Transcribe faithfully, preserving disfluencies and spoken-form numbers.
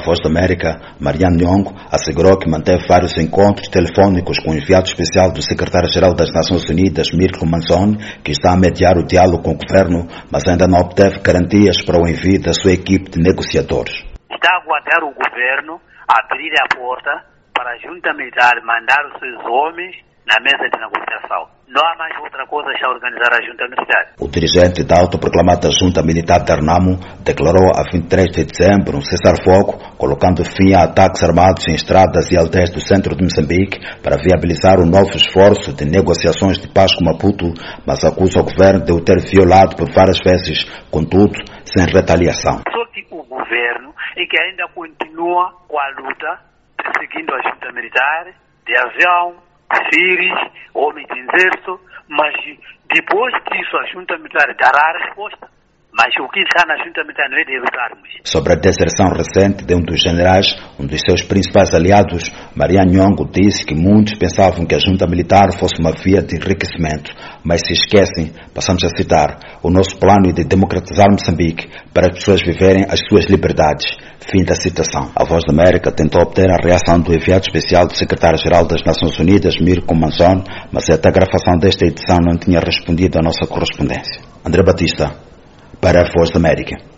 Voz da América, Mariano Nhongo, assegurou que manteve vários encontros telefônicos com o enviado especial do secretário-geral das Nações Unidas, Mirko Manzoni, que está a mediar o diálogo com o governo, mas ainda não obteve garantias para o envio da sua equipe de negociadores. Está a aguardar o governo abrir a porta para a junta militar mandar os seus homens na mesa de negociação. Não há mais outra coisa a organizar a junta militar. O dirigente da autoproclamada junta militar de Arnamo declarou a vinte e três de dezembro um cessar-fogo, colocando fim a ataques armados em estradas e aldeias do centro de Moçambique para viabilizar um novo esforço de negociações de paz com Maputo, mas acusa o governo de o ter violado por várias vezes, contudo, sem retaliação. Só que o governo é que ainda continua com a luta, perseguindo a junta militar, de avião, Síris, homem de exército, mas depois disso a junta militar dará a resposta. Mas o que está na junta militar não é de evitarmos. Sobre a deserção recente de um dos generais, um dos seus principais aliados, Mariano Nhongo disse que muitos pensavam que a junta militar fosse uma via de enriquecimento, mas se esquecem, passamos a citar, o nosso plano é de democratizar Moçambique para as pessoas viverem as suas liberdades. Fim da citação. A Voz da América tentou obter a reação do enviado especial do secretário-geral das Nações Unidas, Mirko Manzoni, mas até a gravação desta edição não tinha respondido à nossa correspondência. André Batista, para a Voz da América.